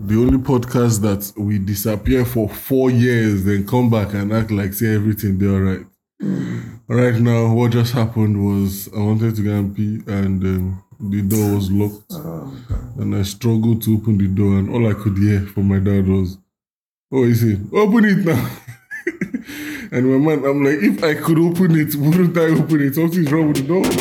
the only podcast that we disappear for 4 years, then come back and act like say everything they all right. Right now, what just happened was I wanted to go and pee, and the door was locked, and I struggled to open the door, and all I could hear from my dad was, "Oh, he said, open it now." And my man, I'm like, if I could open it, wouldn't I open it? Something's wrong with the door.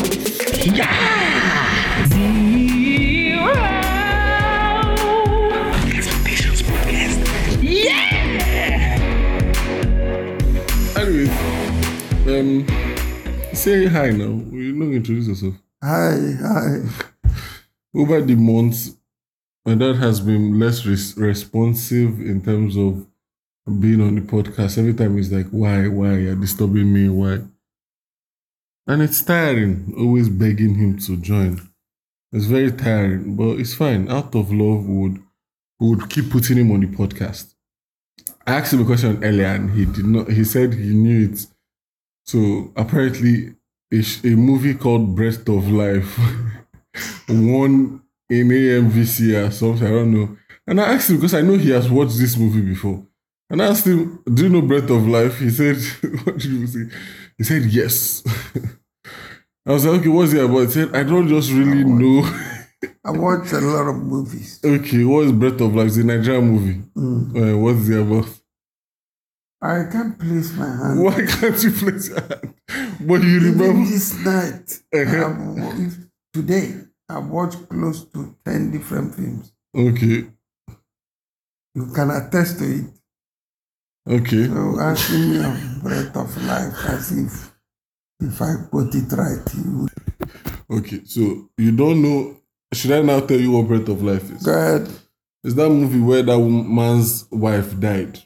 Anyways, say hi now. You're not introduce yourself. Hi. Over the months, my dad has been less responsive in terms of being on the podcast. Every time he's like, why? You're disturbing me, why? And it's tiring, always begging him to join. It's very tiring, but it's fine. Out of love, we would keep putting him on the podcast. I asked him a question earlier and he did not. He said he knew it. So apparently, a movie called Breath of Life won in AMVC or something. I don't know. And I asked him because I know he has watched this movie before. And I asked him, "Do you know Breath of Life?" He said, "What did you say?" He said, "Yes." I was like, "Okay, what's it about?" He said, "I don't just really know." I watch a lot of movies. Okay, what is Breath of Life? It's a Nigerian movie. What's it about? I can't place my hand. Why can't you place your hand? But you remember Even this night, today, I've watched close to 10 different films. Okay. You can attest to it. Okay. So asking me of Breath of Life as if I put it right, you would. Okay, so you don't know. Should I now tell you what Breath of Life is? Go ahead. It's that movie where that man's wife died.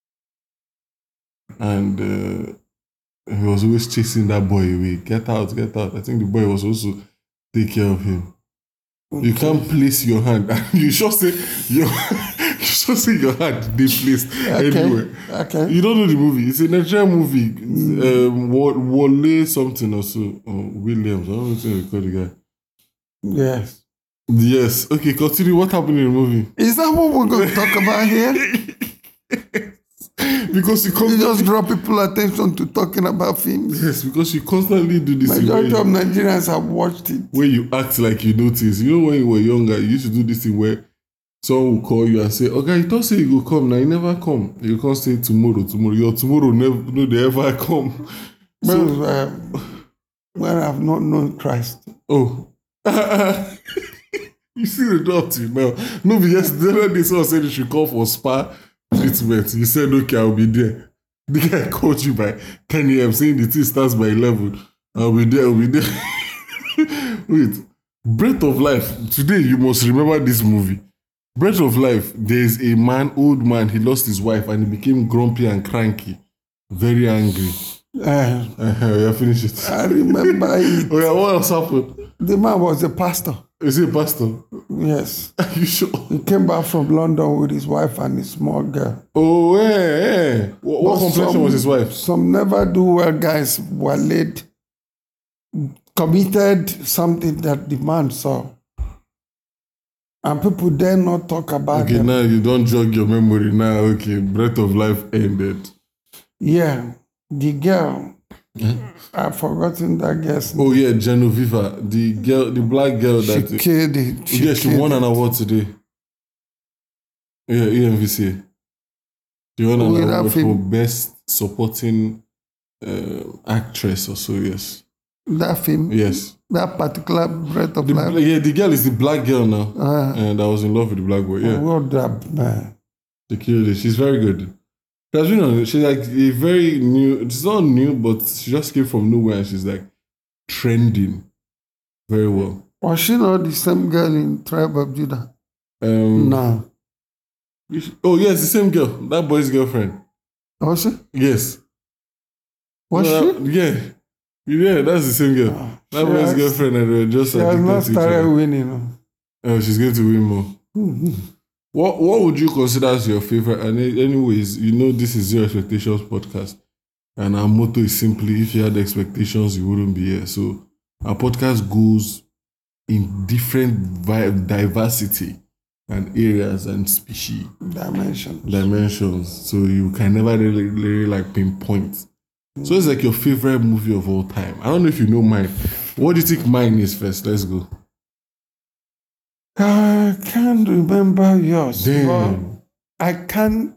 And he was always chasing that boy away. Get out. I think the boy was also take care of him. Okay. You can't place your hand. You should say your hand they placed anywhere. Okay. You don't know the movie. It's a Nigerian movie. Wole something or so. Williams. I don't know what they call the guy. Yes. Yes. Okay, continue. What happened in the movie? Is that what we're going to talk about here? Because you just draw people's attention to talking about films. Yes, because you constantly do this. Majority of Nigerians have watched it. Where you act like you notice. You know when you were younger, you used to do this thing where someone will call you and say, "Okay, you don't say you go come now, you never come. You can't say tomorrow. Your tomorrow never they ever come." So, well, I've not known Christ. Oh. You see the doctor now. No, but yesterday someone said you should call for spa treatment. You said, "Okay, I'll be there." The guy called you by 10 a.m. saying the thing starts by 11. I'll be there. Wait. Breath of Life. Today you must remember this movie. Breath of Life. There's a man, old man, he lost his wife and he became grumpy and cranky. Very angry. Yeah, finish it. I remember it. Oh yeah, what else happened? The man was a pastor. Is he a pastor? Yes. Are you sure? He came back from London with his wife and his small girl. Oh, yeah. What complexion was his wife? Some never-do-well guys were committed something that the man saw. And people dare not talk about it. Okay, now you don't jog your memory now. Okay, Breath of Life ended. Yeah. The girl, I've forgotten that girl's name. Oh yeah, Genoviva, the black girl that she killed it. She won an award today. Yeah, EMVC. She won an award for best supporting actress or so. Yes. That film. Yes. That particular Breath of Life. Yeah, the girl is the black girl now, and I was in love with the black boy. Yeah. What that man? She killed it. She's very good. She's like a very new, it's not new, but she just came from nowhere and she's like trending very well. Was she not the same girl in Tribe of Judah? No. Oh, yes, the same girl. That boy's girlfriend. Was she? Yes. Was she? Yeah. Yeah, that's the same girl. That boy's girlfriend and they were just she has not started winning. Oh, she's going to win more. Mm-hmm. What would you consider as your favorite? And anyways, you know this is Zero Expectations podcast. And our motto is simply, if you had expectations, you wouldn't be here. So our podcast goes in different diversity. and areas and species, dimensions. So you can never really like pinpoint. So it's like your favorite movie of all time. I don't know if you know mine. What do you think mine is first? Let's go. I can't remember yours. Damn. I can't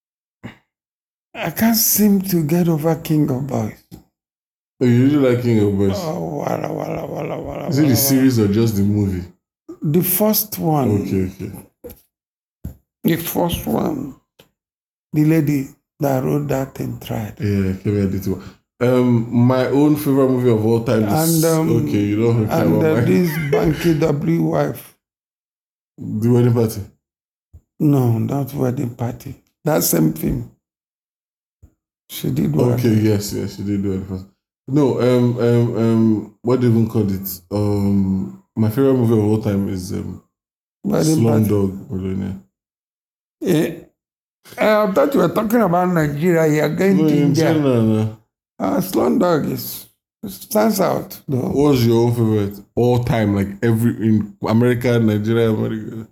seem to get over King of Boys. Oh, you really like King of Boys? Oh, wala. Is it the series or just the movie? The first one. Okay. The first one. The lady that wrote that thing tried. Yeah, Kevin did too. My own favorite movie of all time is okay. You don't care about mine. This Banky W wife. The Wedding Party. No, not Wedding Party. That same film. She did one. Okay, yes, she did do it first. No, what do you even call it? My favorite movie of all time is Slumdog Millionaire. Yeah. I thought you were talking about Nigeria. You are going to India. No. Slumdog stands out though. What's your own favorite all time? Like in America, Nigeria, America.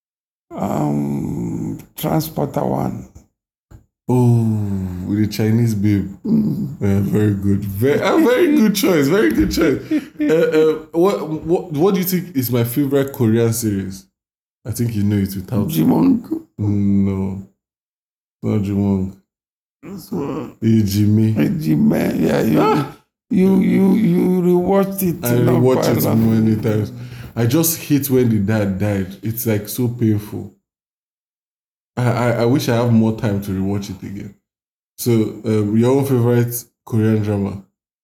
Transporter One. Oh, with the Chinese babe. Yeah, very good. Very good choice. Very good choice. What do you think is my favorite Korean series? I think you know it without. Jimong. No, not Jimong. Ejime. Yeah, you rewatched it. I rewatched it many times. I just hate when the dad died. It's like so painful. I wish I have more time to rewatch it again. So, your own favorite Korean drama?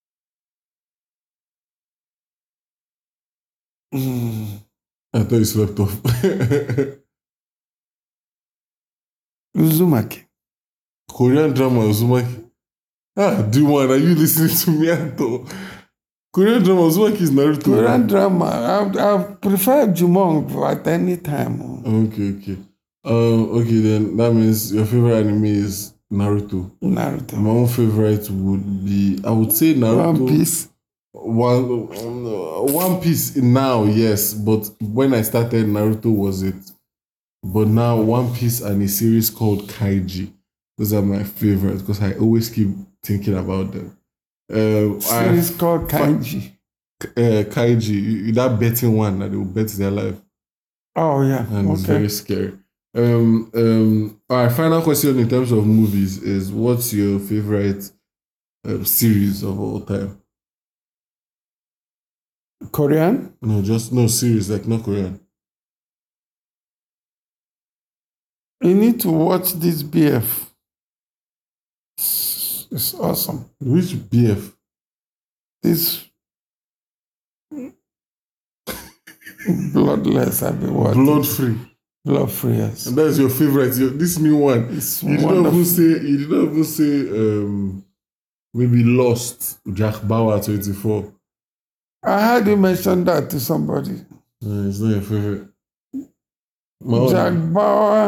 I thought you slept off. Uzumaki. Korean drama, Uzumaki. D1, are you listening to me at all? Korean drama, Uzumaki is Naruto. Korean drama, I prefer Jumong at any time. Okay. Okay, then that means your favorite anime is Naruto. My own favorite would be, I would say Naruto. One Piece. One Piece now, yes, but when I started, Naruto was it. But now, One Piece and a series called Kaiji. Those are my favorites because I always keep thinking about them. Series called Kaiji. Kaiji, that betting one that they will bet their life. Oh yeah, and it's very scary. Our final question in terms of movies is: what's your favorite series of all time? Korean? No series, like not Korean. You need to watch this BF. It's awesome. Which BF? This Bloodless, I've been watching. Blood free, yes. And that's your favorite. This new one. It's you did not even say maybe Lost, Jack Bauer 24. I heard you mention that to somebody. It's not your favorite. Jack Bauer,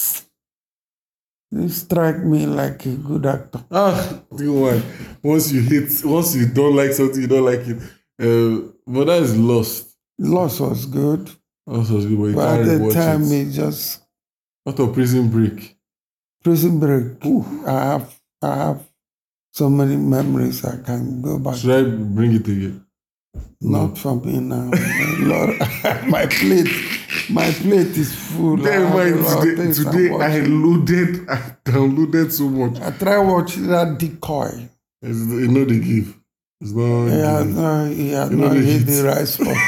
he strike me like a good actor. The one. Once you don't like something, you don't like it. But that is Lost. Lost was good. Lost was good, but at the time, it just. What of Prison Break? Prison Break. Ooh, I have so many memories I can go back. Should I bring it again? Not for me now. Lord, my plate is full. Today I downloaded so much. I try watching that Decoy. You know the give. It's not. He had not hit the right spot.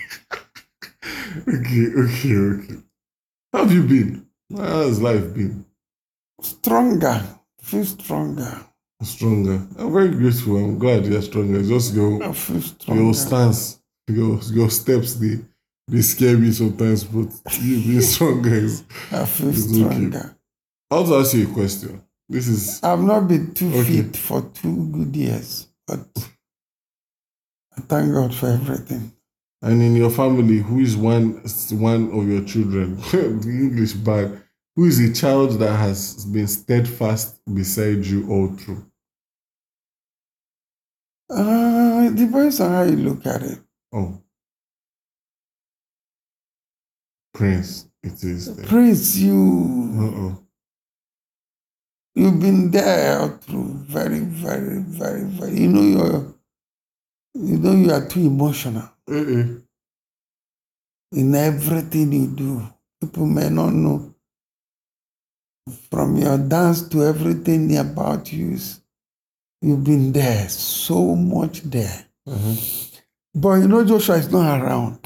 Okay. How have you been? How has life been? Stronger. Feel stronger. I'm very grateful. I'm glad you're stronger. It's just your stance, your steps, they scare me sometimes, but you being stronger is. I feel stronger. Okay. I'll also ask you a question. I've not been too fit for 2 good years, but I thank God for everything. And in your family, who is one of your children? The English bad. Who is a child that has been steadfast beside you all through? It depends on how you look at it. Oh. Prince. It is there. Prince, you've been there through very, very, very, very. You are too emotional in everything you do. People may not know. From your dance to everything about you, you've been there, so much there. But Joshua is not around.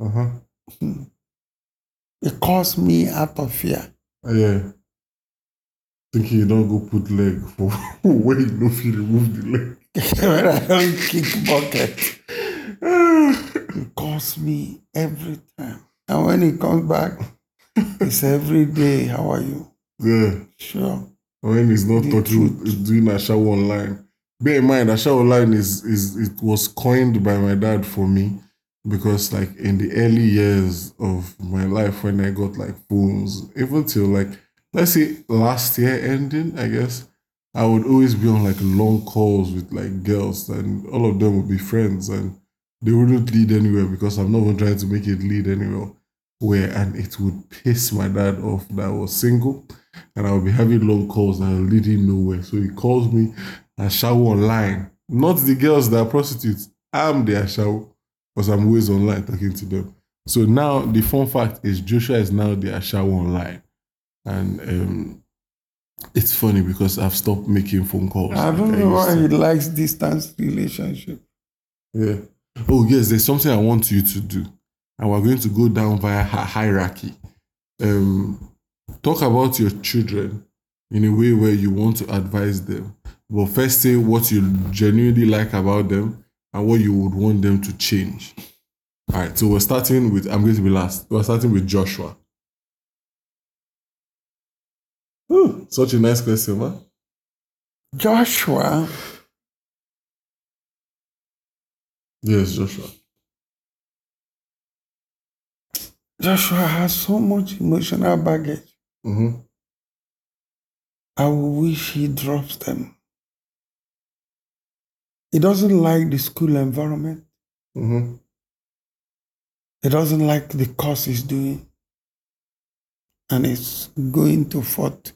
It caused me out of fear. Yeah. Thinking you don't go put leg for when you know if you remove the leg. When I don't kick bucket. It calls me every time. And when he comes back, it's every day, how are you? Yeah. Sure. When he's not talking, he's doing a show online. Bear in mind, a show online it was coined by my dad for me because like in the early years of my life when I got like phones, even till like let's say last year ending, I guess, I would always be on like long calls with like girls and all of them would be friends and they wouldn't lead anywhere because I'm not even trying to make it lead anywhere where and it would piss my dad off that I was single and I would be having long calls that are leading nowhere. So he calls me Ashawo online. Not the girls that are prostitutes. I'm the Ashawo because I'm always online talking to them. So now the fun fact is Joshua is now the Ashawo online. And it's funny because I've stopped making phone calls. I don't know why he likes distance relationship. Yeah. Oh, yes, there's something I want you to do. And we're going to go down via hierarchy. Talk about your children in a way where you want to advise them. But first say what you genuinely like about them and what you would want them to change. All right, so we're starting with, I'm going to be last. We're starting with Joshua. Such a nice question, man. Joshua. Yes, Joshua. Joshua has so much emotional baggage. I wish he drops them. He doesn't like the school environment. He doesn't like the course he's doing. And it's going to fourth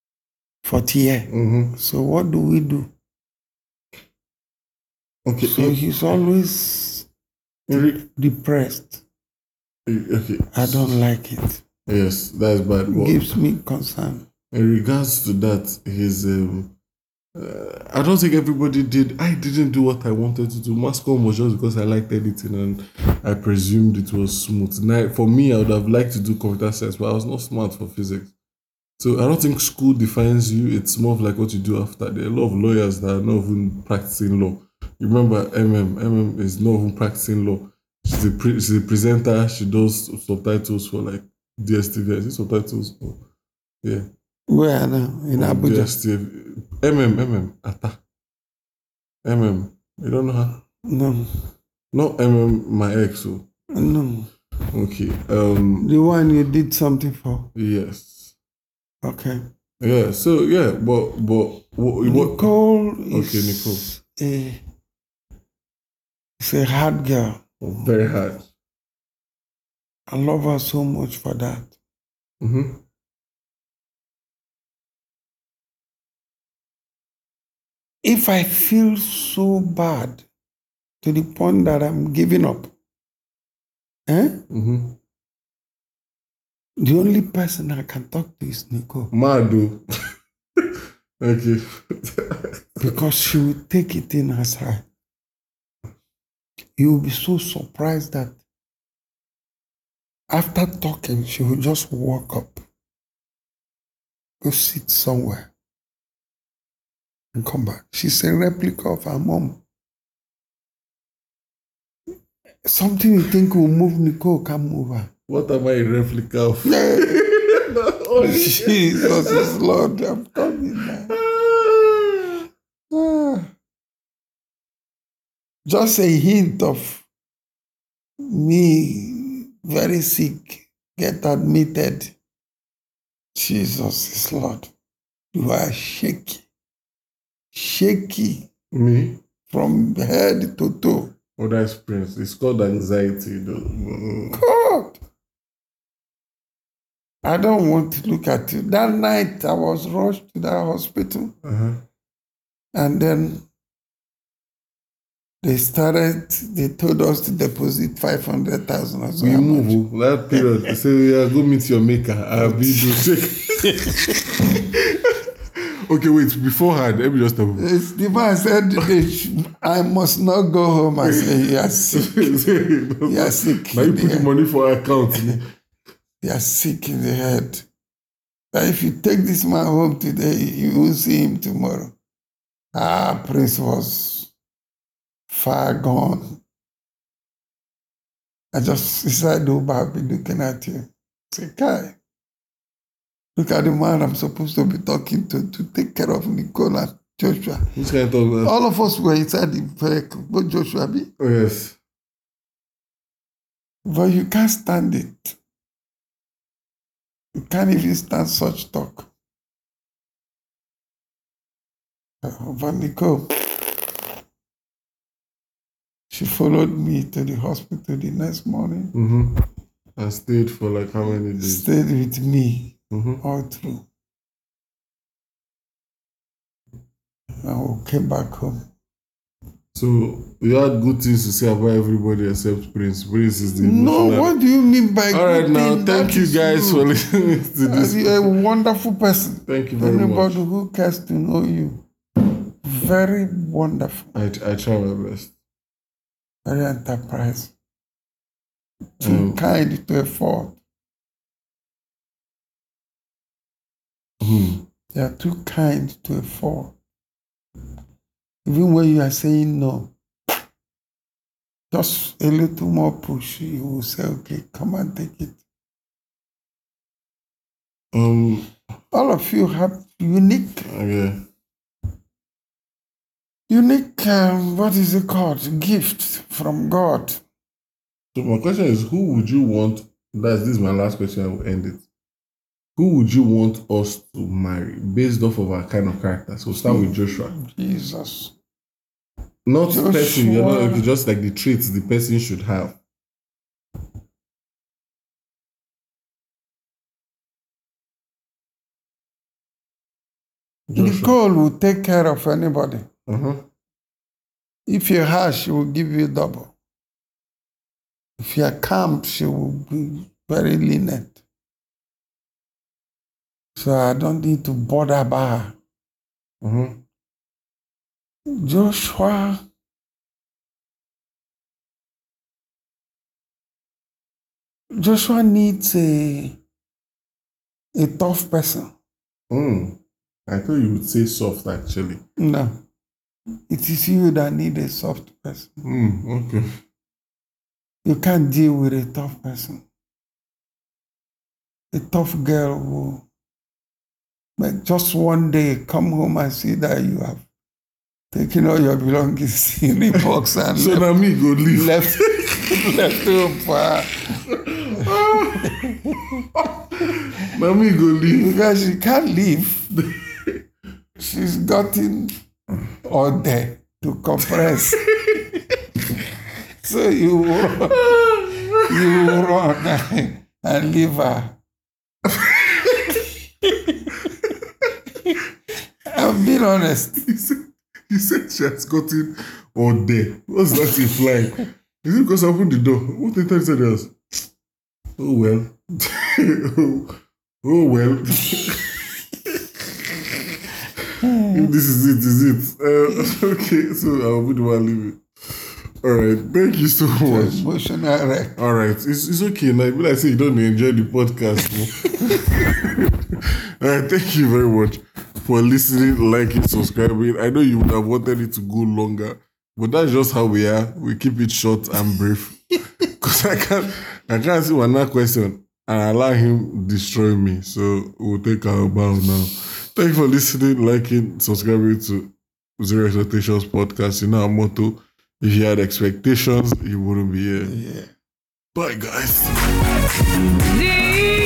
year. So what do we do? Okay. So he's always depressed. Okay. I don't like it. Yes, that's bad. It gives me concern. In regards to that, his I don't think everybody did. I didn't do what I wanted to do. Mass comm was just because I liked editing and I presumed it was smooth. Now, for me, I would have liked to do computer science, but I was not smart for physics. So I don't think school defines you. It's more of like what you do after. There are a lot of lawyers that are not even practicing law. You remember MM is not even practicing law. She's a presenter. She does subtitles for like DSTV. Is it subtitles? Yeah. Where now? In Abuja? DSTV. Ata. You don't know her? No. Not my ex. So. No. Okay. The one you did something for? Yes. Okay. Yeah. So yeah, but Nicole Nicole. She's a hard girl. Very hard. I love her so much for that. If I feel so bad to the point that I'm giving up, the only person I can talk to is Nicole. Madu. Thank you. Because she will take it in her side. You will be so surprised that after talking, she will just walk up, go sit somewhere, and come back. She's a replica of her mom. Something you think will move Nicole can't move her. What am I a replica of? Jesus is Lord, I'm coming now. Just a hint of me very sick, get admitted. Jesus is Lord. You are shaky. Shaky. Me? From head to toe. Oh, that's Prince. It's called anxiety, though. God. I don't want to look at you. That night, I was rushed to that hospital. And then they told us to deposit 500,000 or so. We move that period. They say, yeah, go meet your maker. I'll be Okay, wait, beforehand, let me just tell you. The man said, I must not go home. I said, you are sick. You are sick. Now you put the money for account. You are sick in the head. But if you take this man home today, you will see him tomorrow. Prince was far gone. I just decided, I'll be looking at you. I say, Kai, look at the man I'm supposed to be talking to take care of Nicole and Joshua. Which kind of all of us were inside the vehicle, but Joshua be. Oh, yes. But you can't stand it. You can't even stand such talk. But Nicole, she followed me to the hospital the next morning. And stayed for like how many days? Stayed with me all through. And we came back home. So you had good things to say about everybody except Prince. Prince is the No, what do you mean by all right, now, thank you guys for listening to this. You're a wonderful person. Thank you very much. Anybody who cares to know you, very wonderful. I try my best. Very enterprising. Too kind to a fault. You are too kind to a fault. Even when you are saying no, just a little more push, you will say, okay, come and take it. All of you have unique, what is it called? Gift from God. So my question is, who would you want, this is my last question, I will end it. Who would you want us to marry based off of our kind of character? So start with Joshua. Jesus. Not Joshua. Person, you're not just like the traits the person should have. Nicole will take care of anybody. If you're harsh, she will give you double. If you're calm, she will be very lenient. So I don't need to bother about her. Joshua needs a tough person. I thought you would say soft, actually. No. It is you that need a soft person. Okay. You can't deal with a tough person. A tough girl will just one day come home and see that you have taken all your belongings in the box and so now me go leave. Left home for her. Now me go leave. Because she can't leave. She's gotten all day to compress. So you run and leave her. I'm being honest. You said she has gotten all day. What's that implying? Is it because I opened the door? What did I say else? Oh well. Oh well. If this is it. Okay, so I'll be the one leaving. All right, thank you so much. Emotional wreck. All right, it's okay now. But I say you don't enjoy the podcast. All right, thank you very much for listening, liking, subscribing. I know you would have wanted it to go longer, but that's just how we are. We keep it short and brief. Because I can't see one other question and allow him destroy me. So we'll take our bow now. Thank you for listening, liking, subscribing to Zero Expectations Podcast. You know our motto. If you had expectations, you wouldn't be here. Yeah. Bye, guys.